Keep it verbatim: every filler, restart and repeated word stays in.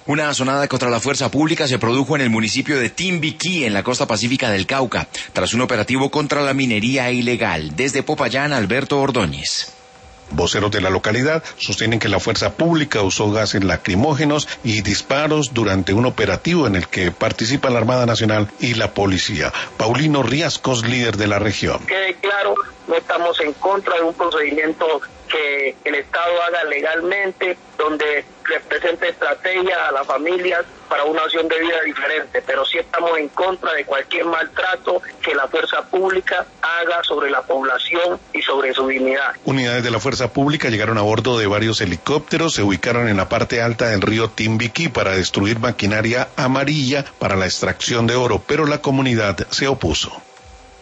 Una asonada contra la fuerza pública se produjo en el municipio de Timbiquí, en la costa pacífica del Cauca, tras un operativo contra la minería ilegal. Desde Popayán, Alberto Ordóñez. Voceros de la localidad sostienen que la fuerza pública usó gases lacrimógenos y disparos durante un operativo en el que participa la Armada Nacional y la policía. Paulino Riascos, líder de la región. Quede claro, no estamos en contra de un procedimiento que el Estado haga legalmente, donde represente estrategia a las familias para una opción de vida diferente, pero sí estamos en contra de cualquier maltrato que la fuerza pública haga sobre la población y sobre su dignidad. Unidades de la fuerza pública llegaron a bordo de varios helicópteros, se ubicaron en la parte alta del río Timbiquí para destruir maquinaria amarilla para la extracción de oro, pero la comunidad se opuso.